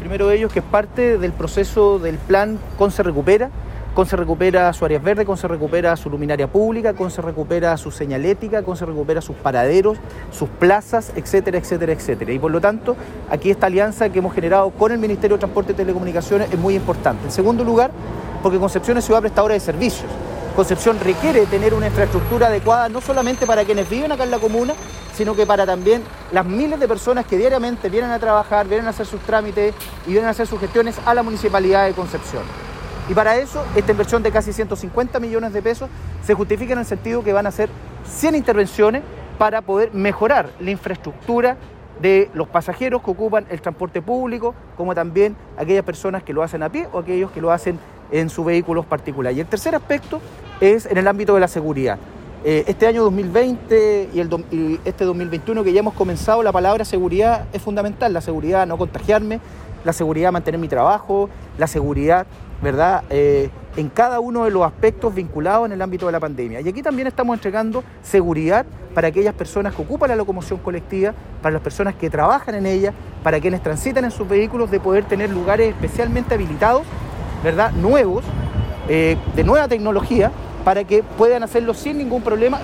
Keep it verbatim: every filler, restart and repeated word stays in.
primero de ellos que es parte del proceso del plan Conce Recupera. Conce recupera su áreas verdes, Conce recupera su luminaria pública, Conce recupera su señalética, Conce recupera sus paraderos, sus plazas, etcétera, etcétera, etcétera. Y por lo tanto, aquí esta alianza que hemos generado con el Ministerio de Transporte y Telecomunicaciones es muy importante. En segundo lugar, porque Concepción es ciudad prestadora de servicios. Concepción requiere tener una infraestructura adecuada no solamente para quienes viven acá en la comuna, sino que para también las miles de personas que diariamente vienen a trabajar, vienen a hacer sus trámites y vienen a hacer sus gestiones a la Municipalidad de Concepción. Y para eso, esta inversión de casi ciento cincuenta millones de pesos se justifica en el sentido que van a hacer cien intervenciones para poder mejorar la infraestructura de los pasajeros que ocupan el transporte público, como también aquellas personas que lo hacen a pie o aquellos que lo hacen en sus vehículos particulares. Y el tercer aspecto es en el ámbito de la seguridad. Eh, este año dos mil veinte y, el do, y este dos mil veintiuno que ya hemos comenzado, la palabra seguridad es fundamental. La seguridad de no contagiarme, la seguridad de mantener mi trabajo, la seguridad, ¿verdad?, eh, en cada uno de los aspectos vinculados en el ámbito de la pandemia. Y aquí también estamos entregando seguridad para aquellas personas que ocupan la locomoción colectiva, para las personas que trabajan en ella, para quienes transitan en sus vehículos, de poder tener lugares especialmente habilitados, ¿verdad?, nuevos, eh, de nueva tecnología, para que puedan hacerlo sin ningún problema.